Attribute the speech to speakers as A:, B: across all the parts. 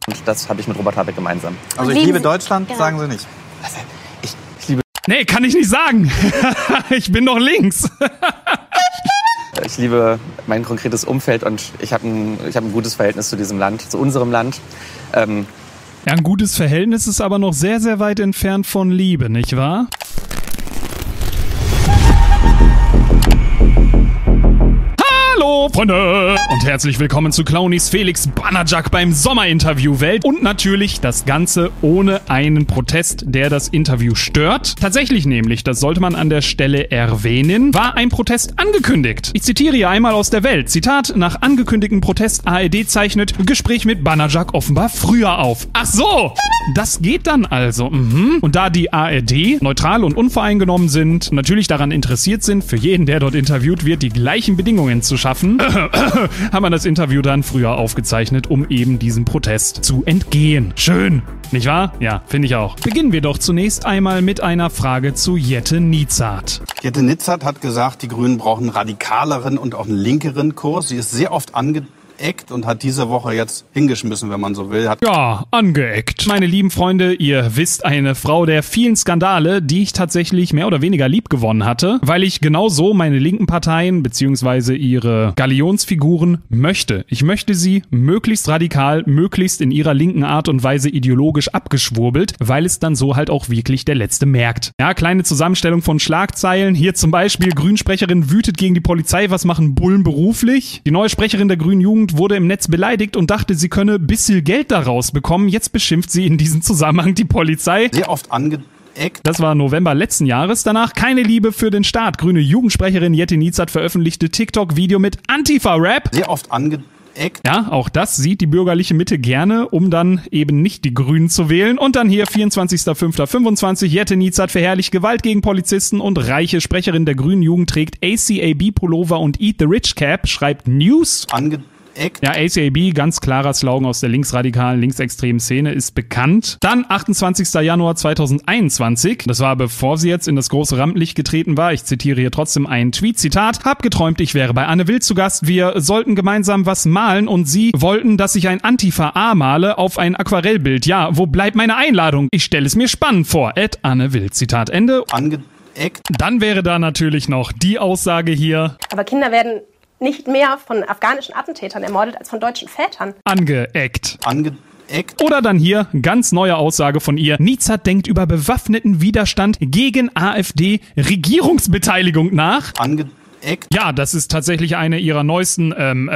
A: Und das habe ich mit Robert Habeck gemeinsam.
B: Also ich liebe Deutschland, sagen Sie nicht.
A: Ich liebe...
C: Nee, kann ich nicht sagen. Ich bin doch links.
A: Ich liebe mein konkretes Umfeld und ich habe ein gutes Verhältnis zu diesem Land, zu unserem Land.
C: Ja, ein gutes Verhältnis ist aber noch sehr, sehr weit entfernt von Liebe, nicht wahr? Hallo, Freunde! Und herzlich willkommen zu Clownies Felix Banajak beim Sommerinterview-Welt. Und natürlich das Ganze ohne einen Protest, der das Interview stört. Tatsächlich nämlich, das sollte man an der Stelle erwähnen, war ein Protest angekündigt. Ich zitiere hier einmal aus der Welt. Zitat: Nach angekündigten Protest ARD zeichnet Gespräch mit Banajak offenbar früher auf. Ach so! Das geht dann also. Und da die ARD neutral und unvoreingenommen sind, natürlich daran interessiert sind, für jeden, der dort interviewt wird, die gleichen Bedingungen zu schaffen, haben wir das Interview dann früher aufgezeichnet, um eben diesem Protest zu entgehen. Schön, nicht wahr? Ja, finde ich auch. Beginnen wir doch zunächst einmal mit einer Frage zu Jette Nitzard.
B: Jette Nitzard hat gesagt, die Grünen brauchen einen radikaleren und auch einen linkeren Kurs. Sie ist sehr oft angeeckt und hat diese Woche jetzt hingeschmissen, wenn man so will.
C: Ja, angeeckt. Meine lieben Freunde, ihr wisst, eine Frau der vielen Skandale, die ich tatsächlich mehr oder weniger lieb gewonnen hatte, weil ich genau so meine linken Parteien bzw. ihre Galionsfiguren möchte. Ich möchte sie möglichst radikal, möglichst in ihrer linken Art und Weise ideologisch abgeschwurbelt, weil es dann so halt auch wirklich der Letzte merkt. Ja, kleine Zusammenstellung von Schlagzeilen. Hier zum Beispiel: Grünsprecherin wütet gegen die Polizei, was machen Bullen beruflich? Die neue Sprecherin der Grünen Jugend wurde im Netz beleidigt und dachte, sie könne ein bisschen Geld daraus bekommen. Jetzt beschimpft sie in diesem Zusammenhang die Polizei.
B: Sehr oft angeeckt.
C: Das war November letzten Jahres. Danach keine Liebe für den Staat. Grüne Jugendsprecherin Jette Nitzard veröffentlichte TikTok-Video mit Antifa-Rap.
B: Sehr oft angeeckt.
C: Ja, auch das sieht die bürgerliche Mitte gerne, um dann eben nicht die Grünen zu wählen. Und dann hier 24.05.25, Jette Nitzard verherrlicht Gewalt gegen Polizisten und reiche Sprecherin der Grünen Jugend trägt ACAB-Pullover und Eat the Rich Cap, schreibt News. Ja, ACAB, ganz klarer Slogan aus der linksradikalen, linksextremen Szene, ist bekannt. Dann 28. Januar 2021, das war bevor sie jetzt in das große Rampenlicht getreten war. Ich zitiere hier trotzdem einen Tweet, Zitat: Hab geträumt, ich wäre bei Anne Will zu Gast. Wir sollten gemeinsam was malen und sie wollten, dass ich ein Antifa-A male auf ein Aquarellbild. Ja, wo bleibt meine Einladung? Ich stelle es mir spannend vor. Anne Will, Zitat Ende. Dann wäre da natürlich noch die Aussage hier:
D: Aber Kinder werden nicht mehr von afghanischen Attentätern ermordet als von deutschen Vätern.
C: Angeeckt. Oder dann hier, ganz neue Aussage von ihr: Nitzard denkt über bewaffneten Widerstand gegen AfD-Regierungsbeteiligung nach. Ja, das ist tatsächlich eine ihrer neuesten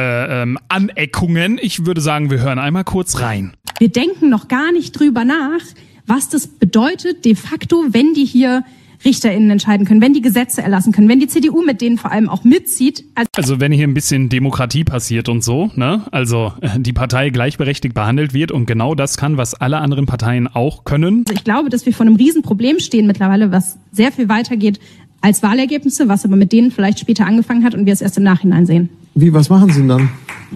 C: Aneckungen. Ich würde sagen, wir hören einmal kurz rein.
E: Wir denken noch gar nicht drüber nach, was das bedeutet de facto, wenn die hier RichterInnen entscheiden können, wenn die Gesetze erlassen können, wenn die CDU mit denen vor allem auch mitzieht.
C: Also wenn hier ein bisschen Demokratie passiert und so, ne? Also die Partei gleichberechtigt behandelt wird und genau das kann, was alle anderen Parteien auch können.
E: Also ich glaube, dass wir vor einem Riesenproblem stehen mittlerweile, was sehr viel weiter geht als Wahlergebnisse, was aber mit denen vielleicht später angefangen hat und wir es erst im Nachhinein sehen.
F: Was machen Sie denn dann?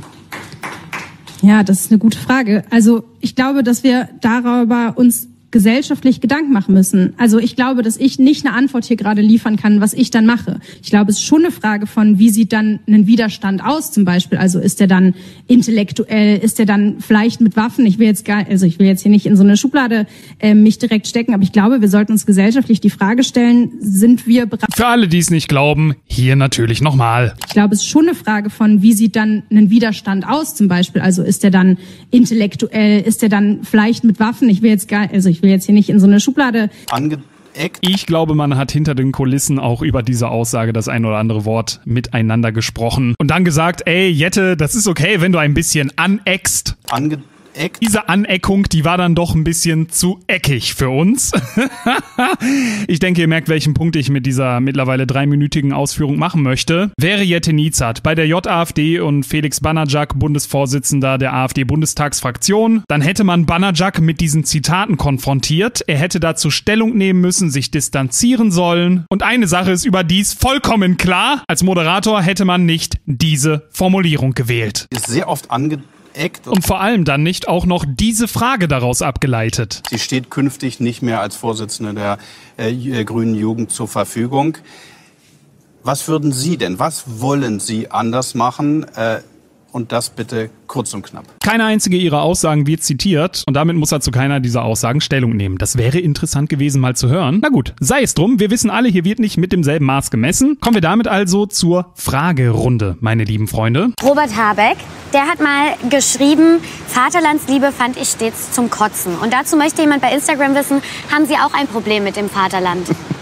E: Ja, das ist eine gute Frage. Also ich glaube, dass wir darüber uns gesellschaftlich Gedanken machen müssen. Also ich glaube, dass ich nicht eine Antwort hier gerade liefern kann, was ich dann mache. Ich glaube, es ist schon eine Frage von, wie sieht dann ein Widerstand aus zum Beispiel? Also ist der dann intellektuell, ist der dann vielleicht mit Waffen? Ich will jetzt hier nicht in so eine Schublade mich direkt stecken, aber ich glaube, wir sollten uns gesellschaftlich die Frage stellen, sind wir bereit?
C: Für alle, die es nicht glauben, hier natürlich nochmal.
E: Ich glaube, es ist schon eine Frage von, wie sieht dann ein Widerstand aus zum Beispiel? Also ist der dann intellektuell, ist der dann vielleicht mit Waffen? Ich will jetzt hier nicht in so eine Schublade.
C: Ich glaube, man hat hinter den Kulissen auch über diese Aussage das ein oder andere Wort miteinander gesprochen und dann gesagt: Ey, Jette, das ist okay, wenn du ein bisschen aneckst. Diese Aneckung, die war dann doch ein bisschen zu eckig für uns. Ich denke, ihr merkt, welchen Punkt ich mit dieser mittlerweile 3-minütigen Ausführung machen möchte. Wäre Jette Nitzard bei der JAfD und Felix Banajak Bundesvorsitzender der AfD-Bundestagsfraktion, dann hätte man Banajak mit diesen Zitaten konfrontiert. Er hätte dazu Stellung nehmen müssen, sich distanzieren sollen. Und eine Sache ist überdies vollkommen klar: Als Moderator hätte man nicht diese Formulierung gewählt.
B: Ist sehr oft
C: und vor allem dann nicht auch noch diese Frage daraus abgeleitet.
B: Sie steht künftig nicht mehr als Vorsitzende der Grünen Jugend zur Verfügung. Was würden Sie denn, was wollen Sie anders machen, und das bitte kurz und knapp.
C: Keine einzige ihrer Aussagen wird zitiert und damit muss er zu keiner dieser Aussagen Stellung nehmen. Das wäre interessant gewesen, mal zu hören. Na gut, sei es drum. Wir wissen alle, hier wird nicht mit demselben Maß gemessen. Kommen wir damit also zur Fragerunde, meine lieben Freunde.
F: Robert Habeck, der hat mal geschrieben, Vaterlandsliebe fand ich stets zum Kotzen. Und dazu möchte jemand bei Instagram wissen, haben Sie auch ein Problem mit dem Vaterland?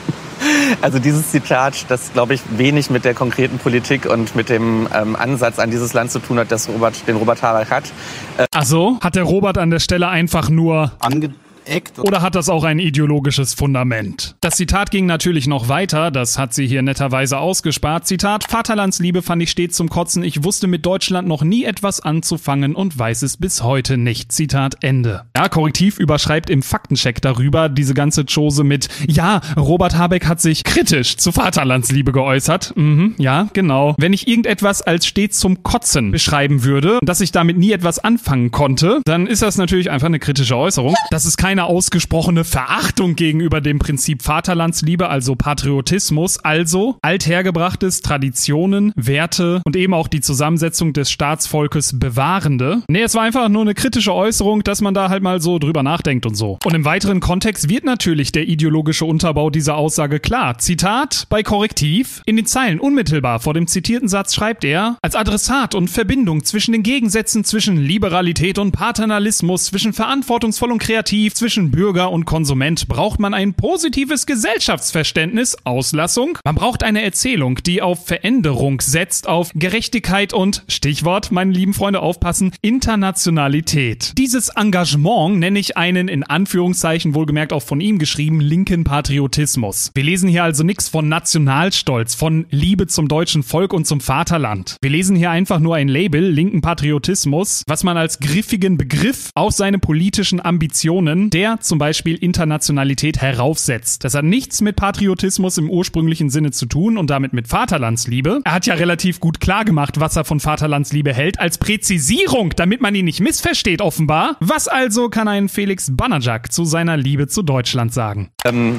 A: Also dieses Zitat, das glaube ich wenig mit der konkreten Politik und mit dem Ansatz an dieses Land zu tun hat, den Robert Habeck hat.
C: Ach so, hat der Robert an der Stelle einfach nur
B: Angeeckt.
C: oder hat das auch ein ideologisches Fundament? Das Zitat ging natürlich noch weiter, das hat sie hier netterweise ausgespart. Zitat, Vaterlandsliebe fand ich stets zum Kotzen, ich wusste mit Deutschland noch nie etwas anzufangen und weiß es bis heute nicht. Zitat Ende. Ja, Korrektiv überschreibt im Faktencheck darüber diese ganze Chose mit, ja, Robert Habeck hat sich kritisch zu Vaterlandsliebe geäußert. Ja, genau. Wenn ich irgendetwas als stets zum Kotzen beschreiben würde und dass ich damit nie etwas anfangen konnte, dann ist das natürlich einfach eine kritische Äußerung. Das ist keine ausgesprochene Verachtung gegenüber dem Prinzip Vaterlandsliebe, also Patriotismus, also althergebrachtes, Traditionen, Werte und eben auch die Zusammensetzung des Staatsvolkes bewahrende. Nee, es war einfach nur eine kritische Äußerung, dass man da halt mal so drüber nachdenkt und so. Und im weiteren Kontext wird natürlich der ideologische Unterbau dieser Aussage klar. Zitat bei Korrektiv. In den Zeilen unmittelbar vor dem zitierten Satz schreibt er, als Adressat und Verbindung zwischen den Gegensätzen zwischen Liberalität und Paternalismus, zwischen verantwortungsvoll und kreativ, zwischen Bürger und Konsument braucht man ein positives Gesellschaftsverständnis, Auslassung. Man braucht eine Erzählung, die auf Veränderung setzt, auf Gerechtigkeit und, Stichwort, meine lieben Freunde, aufpassen, Internationalität. Dieses Engagement nenne ich einen, in Anführungszeichen wohlgemerkt auch von ihm geschrieben, linken Patriotismus. Wir lesen hier also nichts von Nationalstolz, von Liebe zum deutschen Volk und zum Vaterland. Wir lesen hier einfach nur ein Label, linken Patriotismus, was man als griffigen Begriff auf seine politischen Ambitionen, der zum Beispiel Internationalität heraufsetzt. Das hat nichts mit Patriotismus im ursprünglichen Sinne zu tun und damit mit Vaterlandsliebe. Er hat ja relativ gut klargemacht, was er von Vaterlandsliebe hält, als Präzisierung, damit man ihn nicht missversteht offenbar. Was also kann ein Felix Banajak zu seiner Liebe zu Deutschland sagen?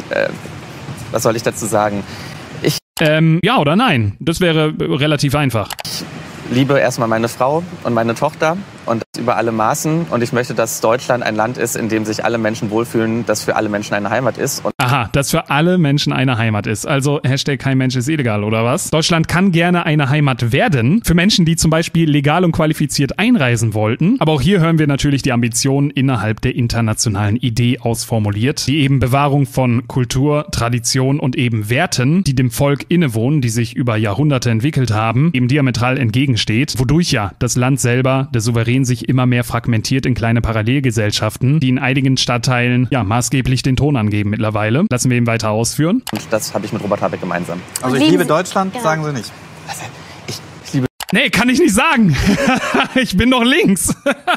A: Was soll ich dazu sagen?
C: Ja oder nein? Das wäre relativ einfach.
A: Ich liebe erstmal meine Frau und meine Tochter und das über alle Maßen. Und ich möchte, dass Deutschland ein Land ist, in dem sich alle Menschen wohlfühlen, das für alle Menschen eine Heimat ist. Und
C: aha, das für alle Menschen eine Heimat ist. Also Hashtag kein Mensch ist illegal, oder was? Deutschland kann gerne eine Heimat werden für Menschen, die zum Beispiel legal und qualifiziert einreisen wollten. Aber auch hier hören wir natürlich die Ambitionen innerhalb der internationalen Idee ausformuliert, die eben Bewahrung von Kultur, Tradition und eben Werten, die dem Volk innewohnen, die sich über Jahrhunderte entwickelt haben, eben diametral entgegensteht, wodurch ja das Land selber, der Souverän, sich immer mehr fragmentiert in kleine Parallelgesellschaften, die in einigen Stadtteilen ja maßgeblich den Ton angeben mittlerweile. Lassen wir ihn weiter ausführen.
A: Und das habe ich mit Robert Habeck gemeinsam.
G: Also ich liebe Deutschland,
F: Ja.
G: sagen Sie nicht.
A: Ich liebe...
C: Nee, kann ich nicht sagen. Ich bin doch links.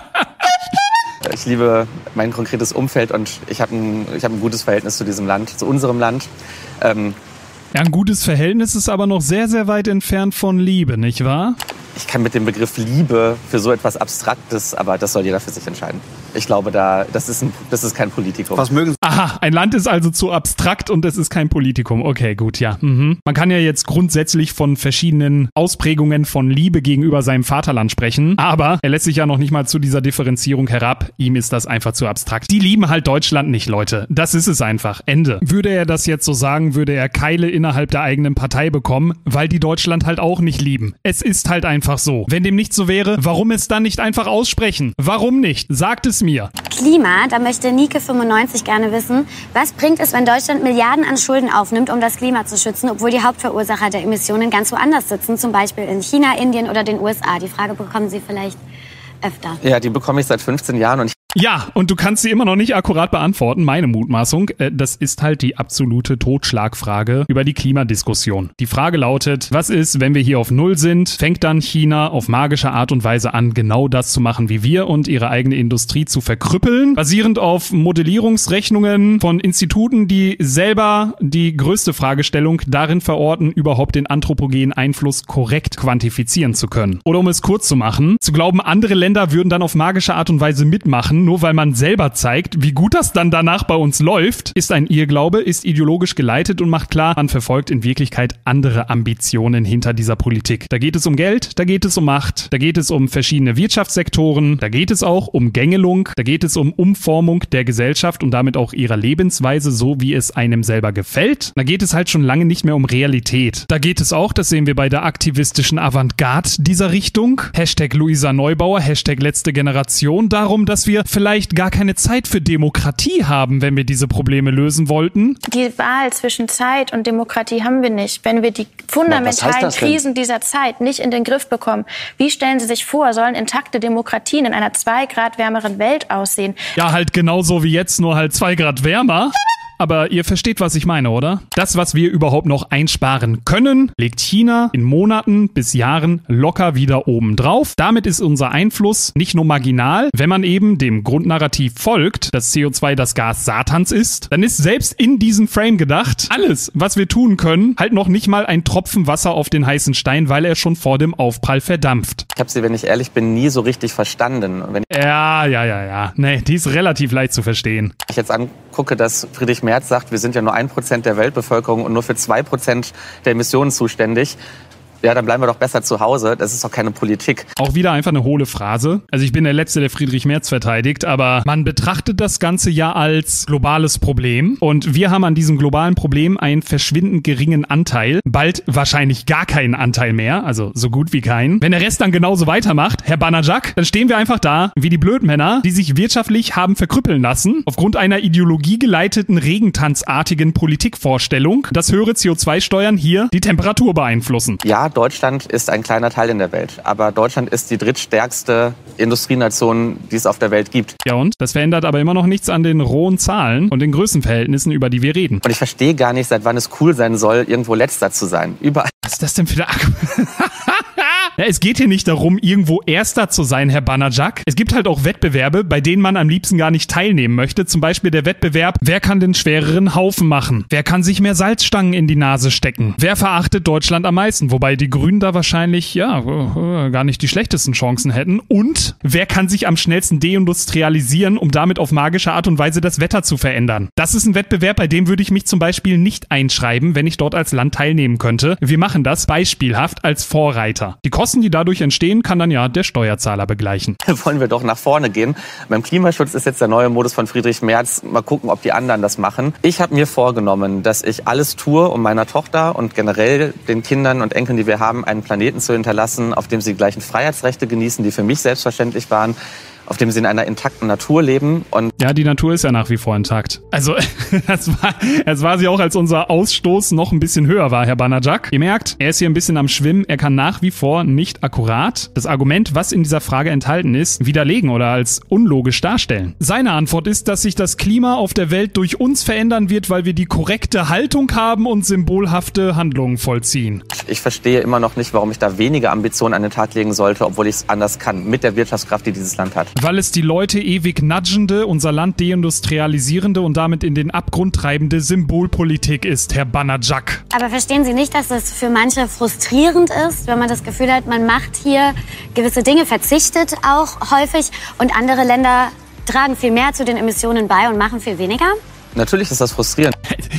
A: Ich liebe mein konkretes Umfeld und ich habe ein gutes Verhältnis zu diesem Land, zu unserem Land.
C: Ja, ein gutes Verhältnis ist aber noch sehr, sehr weit entfernt von Liebe, nicht wahr?
A: Ich kann mit dem Begriff Liebe für so etwas Abstraktes, aber das soll jeder für sich entscheiden. Ich glaube, das ist kein Politikum.
B: Was mögen Sie?
C: Aha, ein Land ist also zu abstrakt und es ist kein Politikum. Okay, gut, ja. Man kann ja jetzt grundsätzlich von verschiedenen Ausprägungen von Liebe gegenüber seinem Vaterland sprechen, aber er lässt sich ja noch nicht mal zu dieser Differenzierung herab. Ihm ist das einfach zu abstrakt. Die lieben halt Deutschland nicht, Leute. Das ist es einfach. Ende. Würde er das jetzt so sagen, würde er Keile innerhalb der eigenen Partei bekommen, weil die Deutschland halt auch nicht lieben. Es ist halt einfach so. Wenn dem nicht so wäre, warum es dann nicht einfach aussprechen? Warum nicht? Sagt es mir.
F: Klima, da möchte Nike95 gerne wissen, was bringt es, wenn Deutschland Milliarden an Schulden aufnimmt, um das Klima zu schützen, obwohl die Hauptverursacher der Emissionen ganz woanders sitzen, zum Beispiel in China, Indien oder den USA? Die Frage bekommen Sie vielleicht öfter.
A: Ja, die bekomme ich seit 15 Jahren und
C: Ja, und du kannst sie immer noch nicht akkurat beantworten, meine Mutmaßung. Das ist halt die absolute Totschlagfrage über die Klimadiskussion. Die Frage lautet, was ist, wenn wir hier auf Null sind? Fängt dann China auf magische Art und Weise an, genau das zu machen wie wir und ihre eigene Industrie zu verkrüppeln, basierend auf Modellierungsrechnungen von Instituten, die selber die größte Fragestellung darin verorten, überhaupt den anthropogenen Einfluss korrekt quantifizieren zu können. Oder um es kurz zu machen, zu glauben, andere Länder würden dann auf magische Art und Weise mitmachen, machen, nur weil man selber zeigt, wie gut das dann danach bei uns läuft, ist ein Irrglaube, ist ideologisch geleitet und macht klar, man verfolgt in Wirklichkeit andere Ambitionen hinter dieser Politik. Da geht es um Geld, da geht es um Macht, da geht es um verschiedene Wirtschaftssektoren, da geht es auch um Gängelung, da geht es um Umformung der Gesellschaft und damit auch ihrer Lebensweise, so wie es einem selber gefällt. Da geht es halt schon lange nicht mehr um Realität. Da geht es auch, das sehen wir bei der aktivistischen Avantgarde dieser Richtung, Hashtag Luisa Neubauer, Hashtag letzte Generation, darum, dass wir vielleicht gar keine Zeit für Demokratie haben, wenn wir diese Probleme lösen wollten.
G: Die Wahl zwischen Zeit und Demokratie haben wir nicht. Wenn wir die fundamentalen Krisen dieser Zeit nicht in den Griff bekommen, wie stellen Sie sich vor, sollen intakte Demokratien in einer 2 Grad wärmeren Welt aussehen?
C: Ja, halt genauso wie jetzt, nur halt 2 Grad wärmer. Aber ihr versteht, was ich meine, oder? Das, was wir überhaupt noch einsparen können, legt China in Monaten bis Jahren locker wieder oben drauf. Damit ist unser Einfluss nicht nur marginal. Wenn man eben dem Grundnarrativ folgt, dass CO2 das Gas Satans ist, dann ist selbst in diesem Frame gedacht, alles, was wir tun können, halt noch nicht mal ein Tropfen Wasser auf den heißen Stein, weil er schon vor dem Aufprall verdampft.
A: Ich habe sie, wenn ich ehrlich bin, nie so richtig verstanden.
C: Ja. Nee, die ist relativ leicht zu verstehen.
A: Ich jetzt angucke, dass Friedrich Merz sagt, wir sind ja nur 1% der Weltbevölkerung und nur für 2% der Emissionen zuständig. Ja, dann bleiben wir doch besser zu Hause. Das ist doch keine Politik.
C: Auch wieder einfach eine hohle Phrase. Also ich bin der Letzte, der Friedrich Merz verteidigt, aber man betrachtet das Ganze ja als globales Problem. Und wir haben an diesem globalen Problem einen verschwindend geringen Anteil. Bald wahrscheinlich gar keinen Anteil mehr, also so gut wie keinen. Wenn der Rest dann genauso weitermacht, Herr Banajak, dann stehen wir einfach da wie die Blödmänner, die sich wirtschaftlich haben verkrüppeln lassen, aufgrund einer ideologiegeleiteten, regentanzartigen Politikvorstellung, dass höhere CO2-Steuern hier die Temperatur beeinflussen.
A: Ja, Deutschland ist ein kleiner Teil in der Welt, aber Deutschland ist die drittstärkste Industrienation, die es auf der Welt gibt.
C: Ja und? Das verändert aber immer noch nichts an den rohen Zahlen und den Größenverhältnissen, über die wir reden.
A: Und ich verstehe gar nicht, seit wann es cool sein soll, irgendwo Letzter zu sein. Überall.
C: Was ist das denn für eine Ja, es geht hier nicht darum, irgendwo Erster zu sein, Herr Banajak. Es gibt halt auch Wettbewerbe, bei denen man am liebsten gar nicht teilnehmen möchte. Zum Beispiel der Wettbewerb, wer kann den schwereren Haufen machen? Wer kann sich mehr Salzstangen in die Nase stecken? Wer verachtet Deutschland am meisten? Wobei die Grünen da wahrscheinlich, gar nicht die schlechtesten Chancen hätten. Und wer kann sich am schnellsten deindustrialisieren, um damit auf magische Art und Weise das Wetter zu verändern? Das ist ein Wettbewerb, bei dem würde ich mich zum Beispiel nicht einschreiben, wenn ich dort als Land teilnehmen könnte. Wir machen das beispielhaft als Vorreiter. Die Kosten, die dadurch entstehen, kann dann ja der Steuerzahler begleichen.
A: Wollen wir doch nach vorne gehen. Beim Klimaschutz ist jetzt der neue Modus von Friedrich Merz. Mal gucken, ob die anderen das machen. Ich habe mir vorgenommen, dass ich alles tue, um meiner Tochter und generell den Kindern und Enkeln, die wir haben, einen Planeten zu hinterlassen, auf dem sie die gleichen Freiheitsrechte genießen, die für mich selbstverständlich waren, auf dem sie in einer intakten Natur leben. Und
C: ja, die Natur ist ja nach wie vor intakt. Also, das war sie auch, als unser Ausstoß noch ein bisschen höher war, Herr Banajak. Ihr merkt, er ist hier ein bisschen am Schwimmen. Er kann nach wie vor nicht akkurat das Argument, was in dieser Frage enthalten ist, widerlegen oder als unlogisch darstellen. Seine Antwort ist, dass sich das Klima auf der Welt durch uns verändern wird, weil wir die korrekte Haltung haben und symbolhafte Handlungen vollziehen.
A: Ich verstehe immer noch nicht, warum ich da weniger Ambitionen an den Tag legen sollte, obwohl ich es anders kann, mit der Wirtschaftskraft, die dieses Land hat.
C: Weil es die Leute ewig nudgende, unser Land deindustrialisierende und damit in den Abgrund treibende Symbolpolitik ist, Herr Banajak.
F: Aber verstehen Sie nicht, dass es für manche frustrierend ist, wenn man das Gefühl hat, man macht hier gewisse Dinge, verzichtet auch häufig und andere Länder tragen viel mehr zu den Emissionen bei und machen viel weniger?
A: Natürlich ist das frustrierend.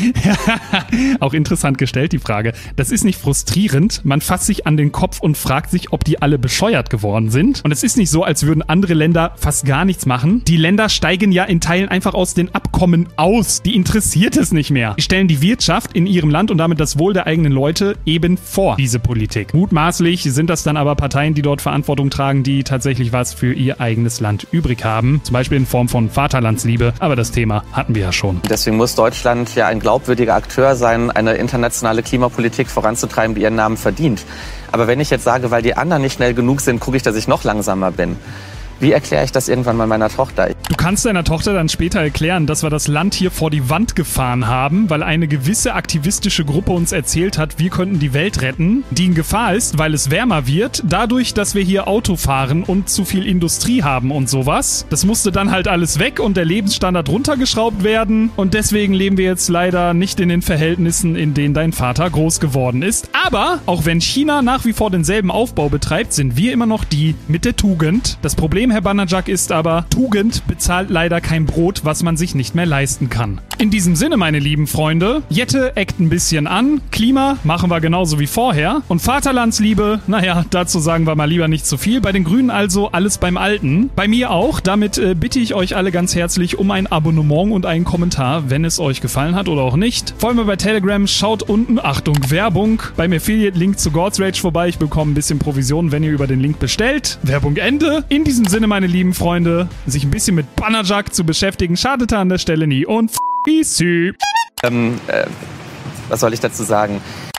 C: Auch interessant gestellt, die Frage. Das ist nicht frustrierend. Man fasst sich an den Kopf und fragt sich, ob die alle bescheuert geworden sind. Und es ist nicht so, als würden andere Länder fast gar nichts machen. Die Länder steigen ja in Teilen einfach aus den Abkommen aus. Die interessiert es nicht mehr. Die stellen die Wirtschaft in ihrem Land und damit das Wohl der eigenen Leute eben vor diese Politik. Mutmaßlich sind das dann aber Parteien, die dort Verantwortung tragen, die tatsächlich was für ihr eigenes Land übrig haben. Zum Beispiel in Form von Vaterlandsliebe. Aber das Thema hatten wir ja schon.
A: Deswegen muss Deutschland ja ein glaubwürdiger Akteur sein, eine internationale Klimapolitik voranzutreiben, die ihren Namen verdient. Aber wenn ich jetzt sage, weil die anderen nicht schnell genug sind, gucke ich, dass ich noch langsamer bin. Wie erkläre ich das irgendwann mal meiner Tochter?
C: Du kannst deiner Tochter dann später erklären, dass wir das Land hier vor die Wand gefahren haben, weil eine gewisse aktivistische Gruppe uns erzählt hat, wir könnten die Welt retten, die in Gefahr ist, weil es wärmer wird, dadurch, dass wir hier Auto fahren und zu viel Industrie haben und sowas. Das musste dann halt alles weg und der Lebensstandard runtergeschraubt werden und deswegen leben wir jetzt leider nicht in den Verhältnissen, in denen dein Vater groß geworden ist. Aber auch wenn China nach wie vor denselben Aufbau betreibt, sind wir immer noch die mit der Tugend. Das Problem Problem, Herr Banajak, ist aber, Tugend bezahlt leider kein Brot, was man sich nicht mehr leisten kann. In diesem Sinne, meine lieben Freunde, Jette eckt ein bisschen an, Klima machen wir genauso wie vorher und Vaterlandsliebe, naja, dazu sagen wir mal lieber nicht zu viel. Bei den Grünen also alles beim Alten. Bei mir auch. Damit bitte ich euch alle ganz herzlich um ein Abonnement und einen Kommentar, wenn es euch gefallen hat oder auch nicht. Vor allem bei Telegram, schaut unten, Achtung, Werbung, beim Affiliate-Link zu God's Rage vorbei. Ich bekomme ein bisschen Provision, wenn ihr über den Link bestellt. Werbung Ende. In diesem Sinne, meine lieben Freunde, sich ein bisschen mit Banajak zu beschäftigen, schadete an der Stelle nie und easy.
A: Was soll ich dazu sagen?